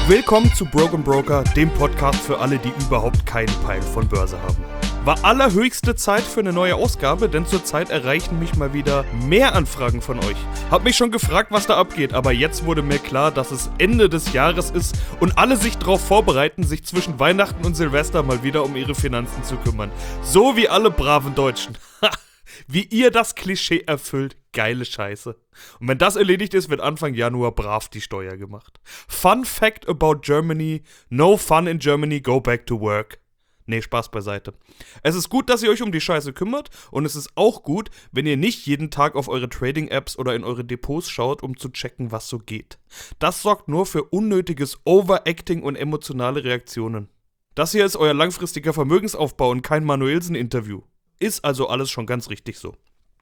Willkommen zu Broken Broker, dem Podcast für alle, die überhaupt keinen Peil von Börse haben. War allerhöchste Zeit für eine neue Ausgabe, denn zurzeit erreichen mich mal wieder mehr Anfragen von euch. Hab mich schon gefragt, was da abgeht, aber jetzt wurde mir klar, dass es Ende des Jahres ist und alle sich darauf vorbereiten, sich zwischen Weihnachten und Silvester mal wieder um ihre Finanzen zu kümmern. So wie alle braven Deutschen. Wie ihr das Klischee erfüllt, geile Scheiße. Und wenn das erledigt ist, wird Anfang Januar brav die Steuer gemacht. Fun Fact about Germany: No fun in Germany, go back to work. Nee, Spaß beiseite. Es ist gut, dass ihr euch um die Scheiße kümmert und es ist auch gut, wenn ihr nicht jeden Tag auf eure Trading-Apps oder in eure Depots schaut, um zu checken, was so geht. Das sorgt nur für unnötiges Overacting und emotionale Reaktionen. Das hier ist euer langfristiger Vermögensaufbau und kein Manuelsen-Interview. Ist also alles schon ganz richtig so.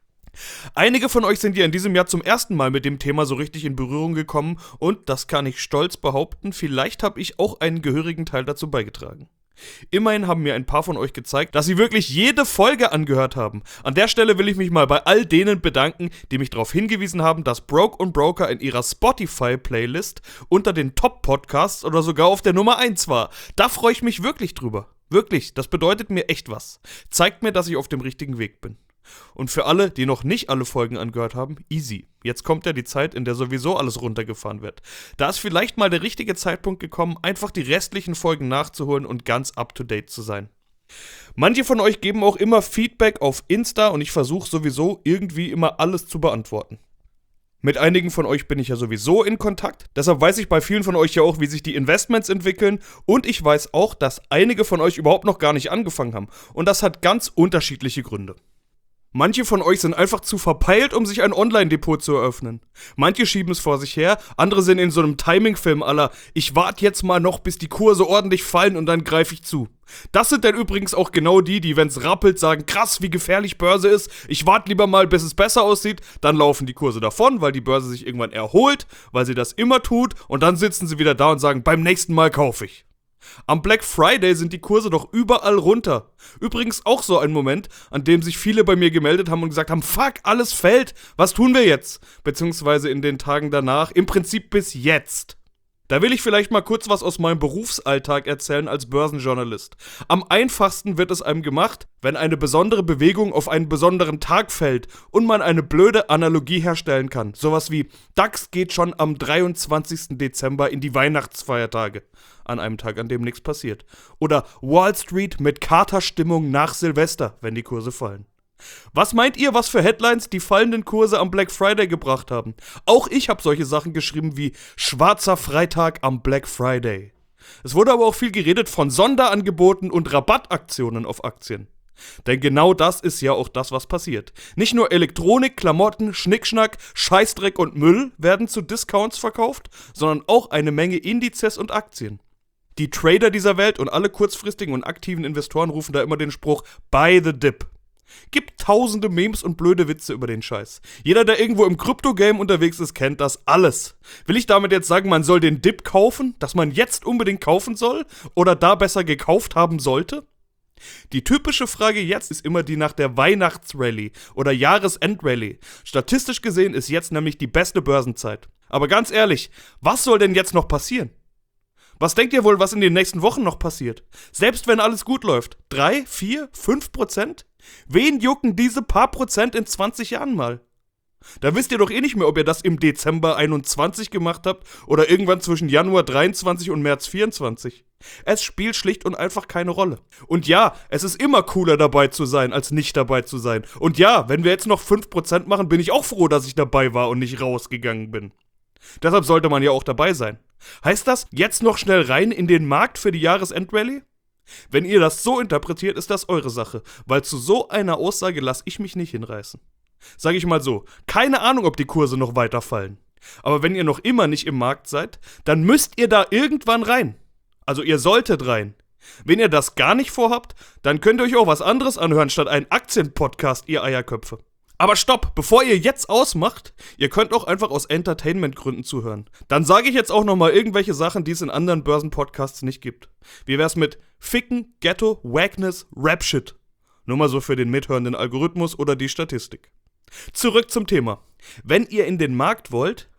Einige von euch sind ja in diesem Jahr zum ersten Mal mit dem Thema so richtig in Berührung gekommen und, das kann ich stolz behaupten, vielleicht habe ich auch einen gehörigen Teil dazu beigetragen. Immerhin haben mir ein paar von euch gezeigt, dass sie wirklich jede Folge angehört haben. An der Stelle will ich mich mal bei all denen bedanken, die mich darauf hingewiesen haben, dass Broke und Broker in ihrer Spotify-Playlist unter den Top-Podcasts oder sogar auf der Nummer 1 war. Da freue ich mich wirklich drüber. Wirklich, das bedeutet mir echt was. Zeigt mir, dass ich auf dem richtigen Weg bin. Und für alle, die noch nicht alle Folgen angehört haben, easy. Jetzt kommt ja die Zeit, in der sowieso alles runtergefahren wird. Da ist vielleicht mal der richtige Zeitpunkt gekommen, einfach die restlichen Folgen nachzuholen und ganz up-to-date zu sein. Manche von euch geben auch immer Feedback auf Insta und ich versuche sowieso irgendwie immer alles zu beantworten. Mit einigen von euch bin ich ja sowieso in Kontakt, deshalb weiß ich bei vielen von euch ja auch, wie sich die Investments entwickeln und ich weiß auch, dass einige von euch überhaupt noch gar nicht angefangen haben und das hat ganz unterschiedliche Gründe. Manche von euch sind einfach zu verpeilt, um sich ein Online-Depot zu eröffnen. Manche schieben es vor sich her, andere sind in so einem Timing-Film à la, ich warte jetzt mal noch, bis die Kurse ordentlich fallen und dann greife ich zu. Das sind dann übrigens auch genau die, wenn es rappelt, sagen, krass, wie gefährlich Börse ist, ich warte lieber mal, bis es besser aussieht, dann laufen die Kurse davon, weil die Börse sich irgendwann erholt, weil sie das immer tut und dann sitzen sie wieder da und sagen, beim nächsten Mal kaufe ich. Am Black Friday sind die Kurse doch überall runter. Übrigens auch so ein Moment, an dem sich viele bei mir gemeldet haben und gesagt haben, fuck, alles fällt, was tun wir jetzt? Beziehungsweise in den Tagen danach, im Prinzip bis jetzt. Da will ich vielleicht mal kurz was aus meinem Berufsalltag erzählen als Börsenjournalist. Am einfachsten wird es einem gemacht, wenn eine besondere Bewegung auf einen besonderen Tag fällt und man eine blöde Analogie herstellen kann. Sowas wie, DAX geht schon am 23. Dezember in die Weihnachtsfeiertage. An einem Tag, an dem nichts passiert. Oder Wall Street mit Katerstimmung nach Silvester, wenn die Kurse fallen. Was meint ihr, was für Headlines die fallenden Kurse am Black Friday gebracht haben? Auch ich habe solche Sachen geschrieben wie Schwarzer Freitag am Black Friday. Es wurde aber auch viel geredet von Sonderangeboten und Rabattaktionen auf Aktien. Denn genau das ist ja auch das, was passiert. Nicht nur Elektronik, Klamotten, Schnickschnack, Scheißdreck und Müll werden zu Discounts verkauft, sondern auch eine Menge Indizes und Aktien. Die Trader dieser Welt und alle kurzfristigen und aktiven Investoren rufen da immer den Spruch, buy the dip. Gibt tausende Memes und blöde Witze über den Scheiß. Jeder, der irgendwo im Krypto-Game unterwegs ist, kennt das alles. Will ich damit jetzt sagen, man soll den Dip kaufen, dass man jetzt unbedingt kaufen soll oder da besser gekauft haben sollte? Die typische Frage jetzt ist immer die nach der Weihnachtsrallye oder Jahresendrallye. Statistisch gesehen ist jetzt nämlich die beste Börsenzeit. Aber ganz ehrlich, was soll denn jetzt noch passieren? Was denkt ihr wohl, was in den nächsten Wochen noch passiert? Selbst wenn alles gut läuft. 3, 4, 5%? Wen jucken diese paar Prozent in 20 Jahren mal? Da wisst ihr doch eh nicht mehr, ob ihr das im Dezember 21 gemacht habt oder irgendwann zwischen Januar 23 und März 24. Es spielt schlicht und einfach keine Rolle. Und ja, es ist immer cooler dabei zu sein, als nicht dabei zu sein. Und ja, wenn wir jetzt noch 5% machen, bin ich auch froh, dass ich dabei war und nicht rausgegangen bin. Deshalb sollte man ja auch dabei sein. Heißt das, jetzt noch schnell rein in den Markt für die Jahresendrallye? Wenn ihr das so interpretiert, ist das eure Sache, weil zu so einer Aussage lasse ich mich nicht hinreißen. Sag ich mal so, keine Ahnung, ob die Kurse noch weiter fallen. Aber wenn ihr noch immer nicht im Markt seid, dann müsst ihr da irgendwann rein. Also ihr solltet rein. Wenn ihr das gar nicht vorhabt, dann könnt ihr euch auch was anderes anhören, statt einen Aktienpodcast, ihr Eierköpfe. Aber stopp, bevor ihr jetzt ausmacht, ihr könnt auch einfach aus Entertainment-Gründen zuhören. Dann sage ich jetzt auch nochmal irgendwelche Sachen, die es in anderen Börsenpodcasts nicht gibt. Wie wär's mit Ficken, Ghetto, Wackness, Rap-Shit? Nur mal so für den mithörenden Algorithmus oder die Statistik. Zurück zum Thema. Wenn ihr in den Markt wollt,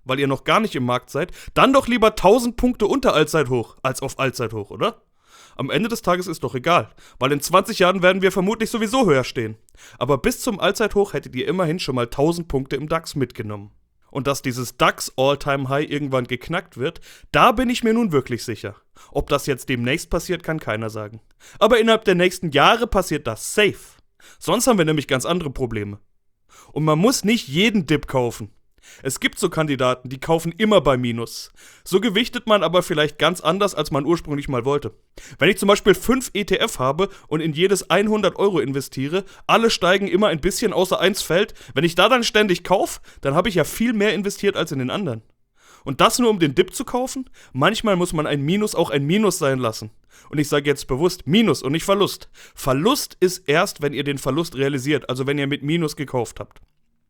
weil ihr noch gar nicht im Markt seid, dann doch lieber 1000 Punkte unter Allzeithoch als auf Allzeithoch, oder? Am Ende des Tages ist doch egal, weil in 20 Jahren werden wir vermutlich sowieso höher stehen. Aber bis zum Allzeithoch hättet ihr immerhin schon mal 1000 Punkte im DAX mitgenommen. Und dass dieses DAX All-Time-High irgendwann geknackt wird, da bin ich mir nun wirklich sicher. Ob das jetzt demnächst passiert, kann keiner sagen. Aber innerhalb der nächsten Jahre passiert das safe. Sonst haben wir nämlich ganz andere Probleme. Und man muss nicht jeden Dip kaufen. Es gibt so Kandidaten, die kaufen immer bei Minus. So gewichtet man aber vielleicht ganz anders, als man ursprünglich mal wollte. Wenn ich zum Beispiel 5 ETF habe und in jedes 100 Euro investiere, alle steigen immer ein bisschen, außer eins fällt. Wenn ich da dann ständig kaufe, dann habe ich ja viel mehr investiert als in den anderen. Und das nur um den Dip zu kaufen? Manchmal muss man ein Minus auch ein Minus sein lassen. Und ich sage jetzt bewusst Minus und nicht Verlust. Verlust ist erst, wenn ihr den Verlust realisiert, also wenn ihr mit Minus gekauft habt.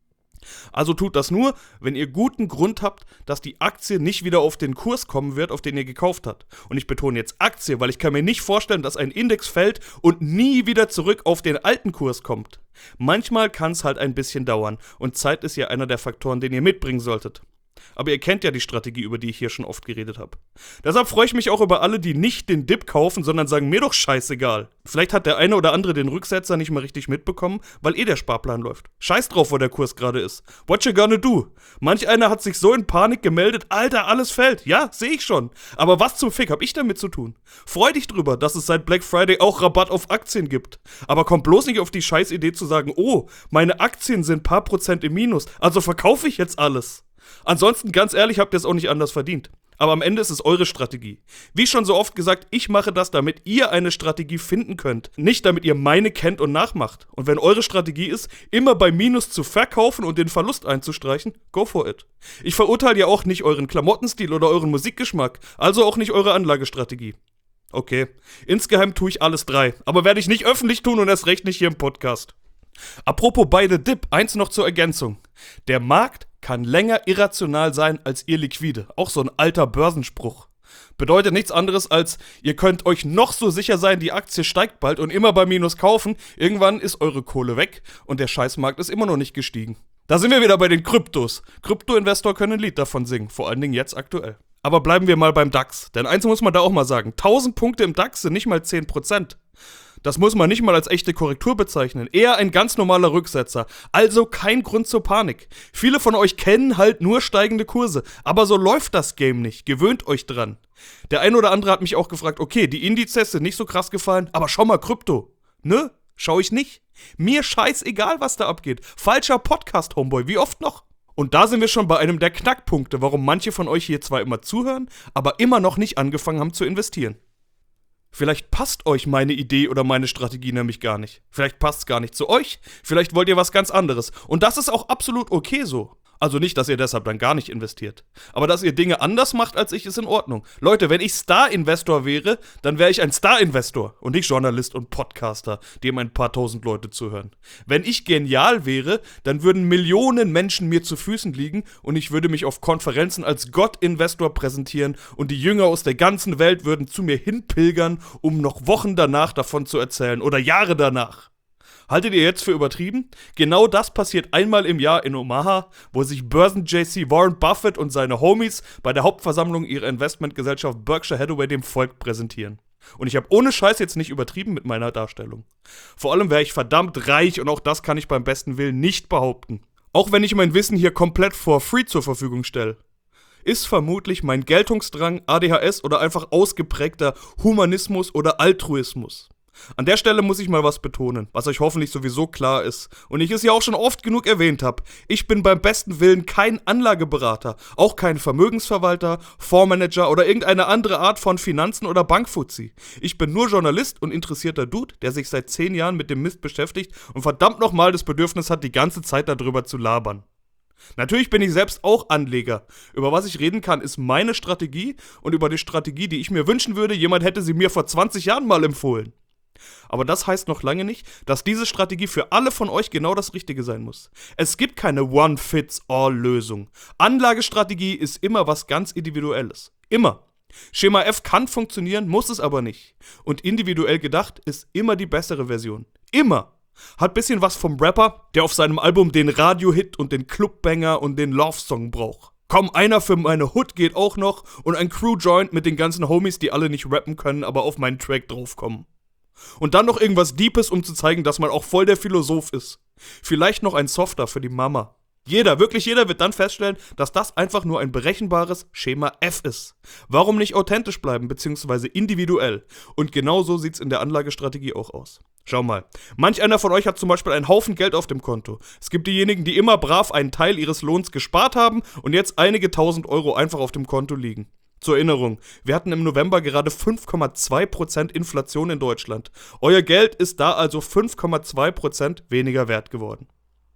Also tut das nur, wenn ihr guten Grund habt, dass die Aktie nicht wieder auf den Kurs kommen wird, auf den ihr gekauft habt. Und ich betone jetzt Aktie, weil ich kann mir nicht vorstellen, dass ein Index fällt und nie wieder zurück auf den alten Kurs kommt. Manchmal kann es halt ein bisschen dauern und Zeit ist ja einer der Faktoren, den ihr mitbringen solltet. Aber ihr kennt ja die Strategie, über die ich hier schon oft geredet habe. Deshalb freue ich mich auch über alle, die nicht den Dip kaufen, sondern sagen, mir doch scheißegal. Vielleicht hat der eine oder andere den Rücksetzer nicht mal richtig mitbekommen, weil der Sparplan läuft. Scheiß drauf, wo der Kurs gerade ist. What you gonna do? Manch einer hat sich so in Panik gemeldet, Alter, alles fällt. Ja, sehe ich schon. Aber was zum Fick hab ich damit zu tun? Freu dich drüber, dass es seit Black Friday auch Rabatt auf Aktien gibt. Aber komm bloß nicht auf die Scheißidee zu sagen, oh, meine Aktien sind paar Prozent im Minus, also verkaufe ich jetzt alles. Ansonsten, ganz ehrlich, habt ihr es auch nicht anders verdient. Aber am Ende ist es eure Strategie. Wie schon so oft gesagt, ich mache das, damit ihr eine Strategie finden könnt. Nicht, damit ihr meine kennt und nachmacht. Und wenn eure Strategie ist, immer bei Minus zu verkaufen und den Verlust einzustreichen, go for it. Ich verurteile ja auch nicht euren Klamottenstil oder euren Musikgeschmack, also auch nicht eure Anlagestrategie. Okay, insgeheim tue ich alles drei, aber werde ich nicht öffentlich tun und erst recht nicht hier im Podcast. Apropos beide Dip, eins noch zur Ergänzung. Der Markt kann länger irrational sein als ihr Liquide. Auch so ein alter Börsenspruch. Bedeutet nichts anderes als, ihr könnt euch noch so sicher sein, die Aktie steigt bald und immer bei Minus kaufen. Irgendwann ist eure Kohle weg und der Scheißmarkt ist immer noch nicht gestiegen. Da sind wir wieder bei den Kryptos. Krypto-Investor können ein Lied davon singen, vor allen Dingen jetzt aktuell. Aber bleiben wir mal beim DAX, denn eins muss man da auch mal sagen. 1000 Punkte im DAX sind nicht mal 10%. Das muss man nicht mal als echte Korrektur bezeichnen, eher ein ganz normaler Rücksetzer, also kein Grund zur Panik. Viele von euch kennen halt nur steigende Kurse, aber so läuft das Game nicht, gewöhnt euch dran. Der ein oder andere hat mich auch gefragt, okay, die Indizes sind nicht so krass gefallen, aber schau mal Krypto. Nö, schau ich nicht. Mir scheißegal, was da abgeht. Falscher Podcast, Homeboy, wie oft noch? Und da sind wir schon bei einem der Knackpunkte, warum manche von euch hier zwar immer zuhören, aber immer noch nicht angefangen haben zu investieren. Vielleicht passt euch meine Idee oder meine Strategie nämlich gar nicht. Vielleicht passt es gar nicht zu euch. Vielleicht wollt ihr was ganz anderes. Und das ist auch absolut okay so. Also nicht, dass ihr deshalb dann gar nicht investiert. Aber dass ihr Dinge anders macht als ich, ist in Ordnung. Leute, wenn ich Star-Investor wäre, dann wäre ich ein Star-Investor und nicht Journalist und Podcaster, dem ein paar tausend Leute zuhören. Wenn ich genial wäre, dann würden Millionen Menschen mir zu Füßen liegen und ich würde mich auf Konferenzen als Gott-Investor präsentieren und die Jünger aus der ganzen Welt würden zu mir hinpilgern, um noch Wochen danach davon zu erzählen oder Jahre danach. Haltet ihr jetzt für übertrieben? Genau das passiert einmal im Jahr in Omaha, wo sich Börsen-JC Warren Buffett und seine Homies bei der Hauptversammlung ihrer Investmentgesellschaft Berkshire Hathaway dem Volk präsentieren. Und ich habe ohne Scheiß jetzt nicht übertrieben mit meiner Darstellung. Vor allem wäre ich verdammt reich und auch das kann ich beim besten Willen nicht behaupten. Auch wenn ich mein Wissen hier komplett for free zur Verfügung stelle. Ist vermutlich mein Geltungsdrang, ADHS oder einfach ausgeprägter Humanismus oder Altruismus. An der Stelle muss ich mal was betonen, was euch hoffentlich sowieso klar ist und ich es ja auch schon oft genug erwähnt habe. Ich bin beim besten Willen kein Anlageberater, auch kein Vermögensverwalter, Fondsmanager oder irgendeine andere Art von Finanzen- oder Bankfuzzi. Ich bin nur Journalist und interessierter Dude, der sich seit 10 Jahren mit dem Mist beschäftigt und verdammt nochmal das Bedürfnis hat, die ganze Zeit darüber zu labern. Natürlich bin ich selbst auch Anleger. Über was ich reden kann, ist meine Strategie und über die Strategie, die ich mir wünschen würde, jemand hätte sie mir vor 20 Jahren mal empfohlen. Aber das heißt noch lange nicht, dass diese Strategie für alle von euch genau das Richtige sein muss. Es gibt keine One-Fits-All-Lösung. Anlagestrategie ist immer was ganz Individuelles. Immer. Schema F kann funktionieren, muss es aber nicht. Und individuell gedacht ist immer die bessere Version. Immer. Hat bisschen was vom Rapper, der auf seinem Album den Radio-Hit und den Clubbanger und den Love-Song braucht. Komm, einer für meine Hood geht auch noch und ein Crew-Joint mit den ganzen Homies, die alle nicht rappen können, aber auf meinen Track draufkommen. Und dann noch irgendwas Deepes, um zu zeigen, dass man auch voll der Philosoph ist. Vielleicht noch ein Softer für die Mama. Wirklich jeder wird dann feststellen, dass das einfach nur ein berechenbares Schema F ist. Warum nicht authentisch bleiben, beziehungsweise individuell? Und genau so sieht's in der Anlagestrategie auch aus. Schau mal, manch einer von euch hat zum Beispiel einen Haufen Geld auf dem Konto. Es gibt diejenigen, die immer brav einen Teil ihres Lohns gespart haben und jetzt einige tausend Euro einfach auf dem Konto liegen. Zur Erinnerung, wir hatten im November gerade 5,2% Inflation in Deutschland. Euer Geld ist da also 5,2% weniger wert geworden.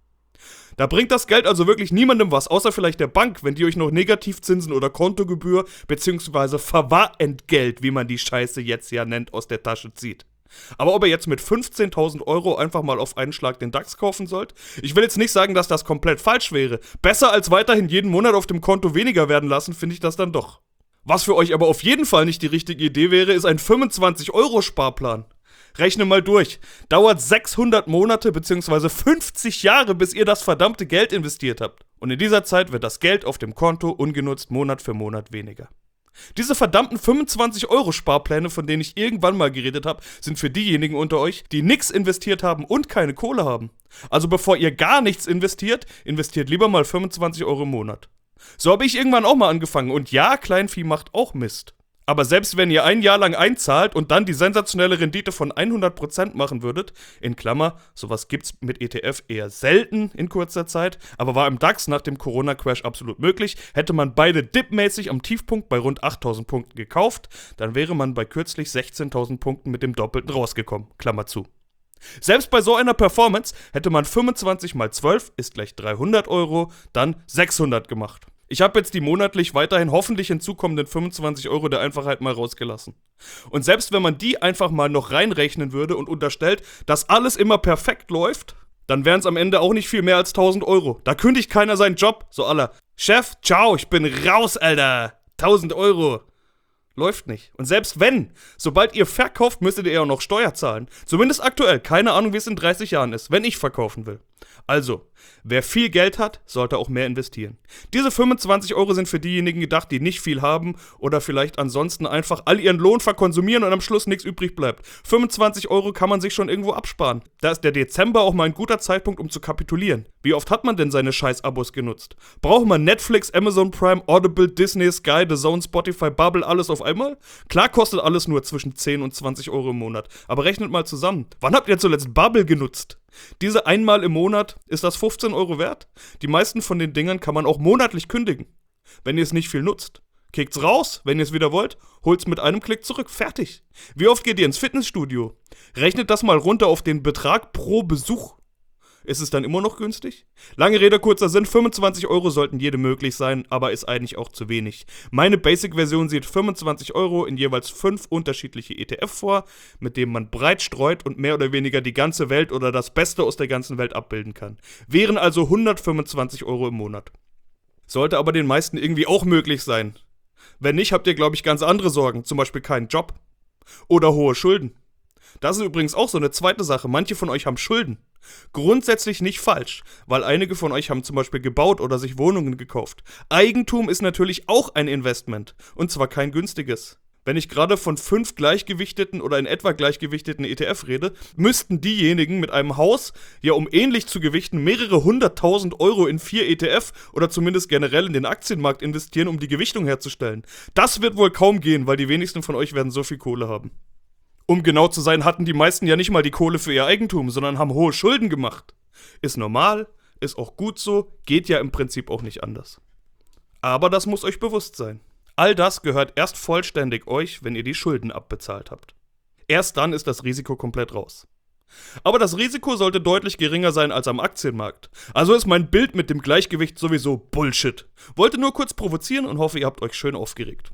Da bringt das Geld also wirklich niemandem was, außer vielleicht der Bank, wenn die euch noch Negativzinsen oder Kontogebühr bzw. Verwahrentgelt, wie man die Scheiße jetzt ja nennt, aus der Tasche zieht. Aber ob ihr jetzt mit 15.000 Euro einfach mal auf einen Schlag den DAX kaufen sollt? Ich will jetzt nicht sagen, dass das komplett falsch wäre. Besser als weiterhin jeden Monat auf dem Konto weniger werden lassen, finde ich das dann doch. Was für euch aber auf jeden Fall nicht die richtige Idee wäre, ist ein 25-Euro-Sparplan. Rechne mal durch. Dauert 600 Monate bzw. 50 Jahre, bis ihr das verdammte Geld investiert habt. Und in dieser Zeit wird das Geld auf dem Konto ungenutzt Monat für Monat weniger. Diese verdammten 25-Euro-Sparpläne, von denen ich irgendwann mal geredet habe, sind für diejenigen unter euch, die nichts investiert haben und keine Kohle haben. Also bevor ihr gar nichts investiert, investiert lieber mal 25 Euro im Monat. So habe ich irgendwann auch mal angefangen und ja, Kleinvieh macht auch Mist. Aber selbst wenn ihr ein Jahr lang einzahlt und dann die sensationelle Rendite von 100% machen würdet, in Klammer, sowas gibt's mit ETF eher selten in kurzer Zeit, aber war im DAX nach dem Corona-Crash absolut möglich, hätte man beide dipmäßig am Tiefpunkt bei rund 8.000 Punkten gekauft, dann wäre man bei kürzlich 16.000 Punkten mit dem Doppelten rausgekommen, Klammer zu. Selbst bei so einer Performance hätte man 25 mal 12 ist gleich 300 Euro, dann 600 gemacht. Ich habe jetzt die monatlich weiterhin hoffentlich hinzukommenden 25 Euro der Einfachheit mal rausgelassen. Und selbst wenn man die einfach mal noch reinrechnen würde und unterstellt, dass alles immer perfekt läuft, dann wären es am Ende auch nicht viel mehr als 1.000 Euro. Da kündigt keiner seinen Job, so aller. Chef, ciao, ich bin raus, Alter. 1.000 Euro. Läuft nicht. Und selbst wenn, sobald ihr verkauft, müsstet ihr auch noch Steuer zahlen. Zumindest aktuell. Keine Ahnung, wie es in 30 Jahren ist, wenn ich verkaufen will. Also, wer viel Geld hat, sollte auch mehr investieren. Diese 25 Euro sind für diejenigen gedacht, die nicht viel haben oder vielleicht ansonsten einfach all ihren Lohn verkonsumieren und am Schluss nichts übrig bleibt. 25 Euro kann man sich schon irgendwo absparen. Da ist der Dezember auch mal ein guter Zeitpunkt, um zu kapitulieren. Wie oft hat man denn seine Scheiß-Abos genutzt? Braucht man Netflix, Amazon Prime, Audible, Disney, Sky, The Zone, Spotify, Bubble, alles auf einmal? Klar kostet alles nur zwischen 10 und 20 Euro im Monat. Aber rechnet mal zusammen. Wann habt ihr zuletzt Bubble genutzt? Diese einmal im Monat, ist das 15 Euro wert? Die meisten von den Dingern kann man auch monatlich kündigen, wenn ihr es nicht viel nutzt. Kickt's raus, wenn ihr es wieder wollt, holt's mit einem Klick zurück, fertig. Wie oft geht ihr ins Fitnessstudio? Rechnet das mal runter auf den Betrag pro Besuch. Ist es dann immer noch günstig? Lange Rede, kurzer Sinn, 25 Euro sollten jedem möglich sein, aber ist eigentlich auch zu wenig. Meine Basic-Version sieht 25 Euro in jeweils 5 unterschiedliche ETF vor, mit denen man breit streut und mehr oder weniger die ganze Welt oder das Beste aus der ganzen Welt abbilden kann. Wären also 125 Euro im Monat. Sollte aber den meisten irgendwie auch möglich sein. Wenn nicht, habt ihr, glaube ich, ganz andere Sorgen, zum Beispiel keinen Job. Oder hohe Schulden. Das ist übrigens auch so eine zweite Sache. Manche von euch haben Schulden. Grundsätzlich nicht falsch, weil einige von euch haben zum Beispiel gebaut oder sich Wohnungen gekauft. Eigentum ist natürlich auch ein Investment. Und zwar kein günstiges. Wenn ich gerade von 5 gleichgewichteten oder in etwa gleichgewichteten ETF rede, müssten diejenigen mit einem Haus ja um ähnlich zu gewichten mehrere 100.000 Euro in 4 ETF oder zumindest generell in den Aktienmarkt investieren, um die Gewichtung herzustellen. Das wird wohl kaum gehen, weil die wenigsten von euch werden so viel Kohle haben. Um genau zu sein, hatten die meisten ja nicht mal die Kohle für ihr Eigentum, sondern haben hohe Schulden gemacht. Ist normal, ist auch gut so, geht ja im Prinzip auch nicht anders. Aber das muss euch bewusst sein. All das gehört erst vollständig euch, wenn ihr die Schulden abbezahlt habt. Erst dann ist das Risiko komplett raus. Aber das Risiko sollte deutlich geringer sein als am Aktienmarkt. Also ist mein Bild mit dem Gleichgewicht sowieso Bullshit. Wollte nur kurz provozieren und hoffe, ihr habt euch schön aufgeregt.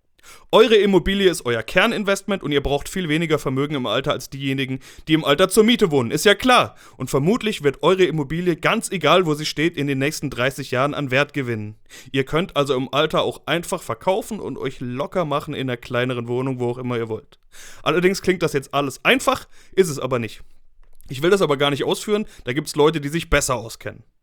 Eure Immobilie ist euer Kerninvestment und ihr braucht viel weniger Vermögen im Alter als diejenigen, die im Alter zur Miete wohnen. Ist ja klar. Und vermutlich wird eure Immobilie, ganz egal wo sie steht, in den nächsten 30 Jahren an Wert gewinnen. Ihr könnt also im Alter auch einfach verkaufen und euch locker machen in einer kleineren Wohnung, wo auch immer ihr wollt. Allerdings klingt das jetzt alles einfach, ist es aber nicht. Ich will das aber gar nicht ausführen, da gibt's Leute, die sich besser auskennen.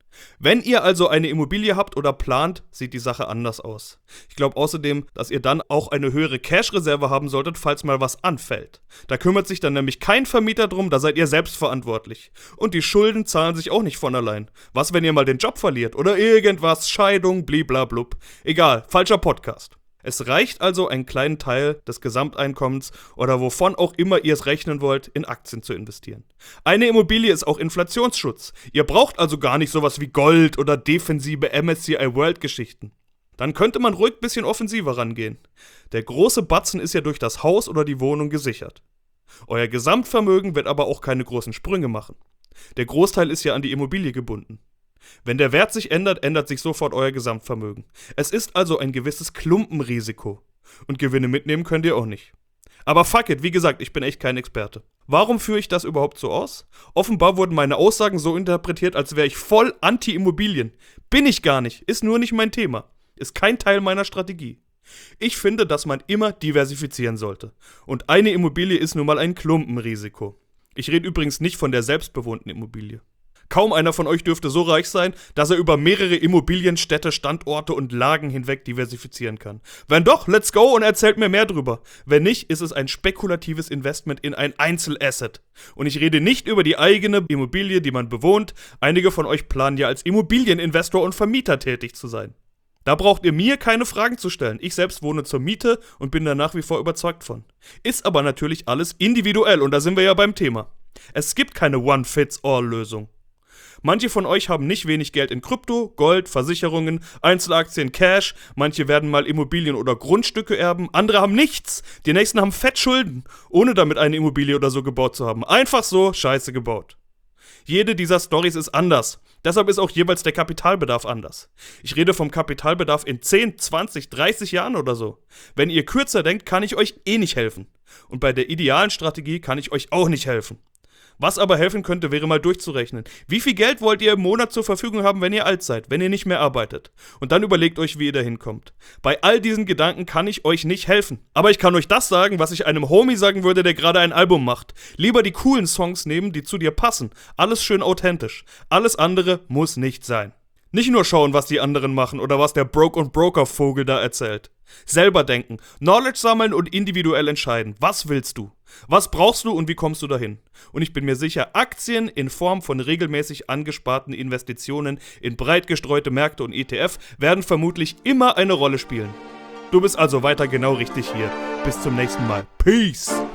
Wenn ihr also eine Immobilie habt oder plant, sieht die Sache anders aus. Ich glaube außerdem, dass ihr dann auch eine höhere Cash-Reserve haben solltet, falls mal was anfällt. Da kümmert sich dann nämlich kein Vermieter drum, da seid ihr selbst verantwortlich. Und die Schulden zahlen sich auch nicht von allein. Was, wenn ihr mal den Job verliert oder irgendwas, Scheidung, bliblablub. Egal, falscher Podcast. Es reicht also, einen kleinen Teil des Gesamteinkommens oder wovon auch immer ihr es rechnen wollt, in Aktien zu investieren. Eine Immobilie ist auch Inflationsschutz. Ihr braucht also gar nicht sowas wie Gold oder defensive MSCI World Geschichten. Dann könnte man ruhig ein bisschen offensiver rangehen. Der große Batzen ist ja durch das Haus oder die Wohnung gesichert. Euer Gesamtvermögen wird aber auch keine großen Sprünge machen. Der Großteil ist ja an die Immobilie gebunden. Wenn der Wert sich ändert, ändert sich sofort euer Gesamtvermögen. Es ist also ein gewisses Klumpenrisiko. Und Gewinne mitnehmen könnt ihr auch nicht. Aber fuck it, wie gesagt, ich bin echt kein Experte. Warum führe ich das überhaupt so aus? Offenbar wurden meine Aussagen so interpretiert, als wäre ich voll anti-Immobilien. Bin ich gar nicht, ist nur nicht mein Thema. Ist kein Teil meiner Strategie. Ich finde, dass man immer diversifizieren sollte. Und eine Immobilie ist nun mal ein Klumpenrisiko. Ich rede übrigens nicht von der selbstbewohnten Immobilie. Kaum einer von euch dürfte so reich sein, dass er über mehrere Immobilien, Städte, Standorte und Lagen hinweg diversifizieren kann. Wenn doch, let's go und erzählt mir mehr drüber. Wenn nicht, ist es ein spekulatives Investment in ein Einzelasset. Und ich rede nicht über die eigene Immobilie, die man bewohnt. Einige von euch planen ja als Immobilieninvestor und Vermieter tätig zu sein. Da braucht ihr mir keine Fragen zu stellen. Ich selbst wohne zur Miete und bin da nach wie vor überzeugt von. Ist aber natürlich alles individuell und da sind wir ja beim Thema. Es gibt keine One-Fits-All-Lösung. Manche von euch haben nicht wenig Geld in Krypto, Gold, Versicherungen, Einzelaktien, Cash. Manche werden mal Immobilien oder Grundstücke erben. Andere haben nichts. Die nächsten haben Fettschulden, ohne damit eine Immobilie oder so gebaut zu haben. Einfach so scheiße gebaut. Jede dieser Storys ist anders. Deshalb ist auch jeweils der Kapitalbedarf anders. Ich rede vom Kapitalbedarf in 10, 20, 30 Jahren oder so. Wenn ihr kürzer denkt, kann ich euch eh nicht helfen. Und bei der idealen Strategie kann ich euch auch nicht helfen. Was aber helfen könnte, wäre mal durchzurechnen. Wie viel Geld wollt ihr im Monat zur Verfügung haben, wenn ihr alt seid, wenn ihr nicht mehr arbeitet? Und dann überlegt euch, wie ihr da hinkommt. Bei all diesen Gedanken kann ich euch nicht helfen. Aber ich kann euch das sagen, was ich einem Homie sagen würde, der gerade ein Album macht. Lieber die coolen Songs nehmen, die zu dir passen. Alles schön authentisch. Alles andere muss nicht sein. Nicht nur schauen, was die anderen machen oder was der Broke und Broker-Vogel da erzählt. Selber denken, Knowledge sammeln und individuell entscheiden. Was willst du? Was brauchst du und wie kommst du dahin? Und ich bin mir sicher, Aktien in Form von regelmäßig angesparten Investitionen in breit gestreute Märkte und ETF werden vermutlich immer eine Rolle spielen. Du bist also weiter genau richtig hier. Bis zum nächsten Mal. Peace!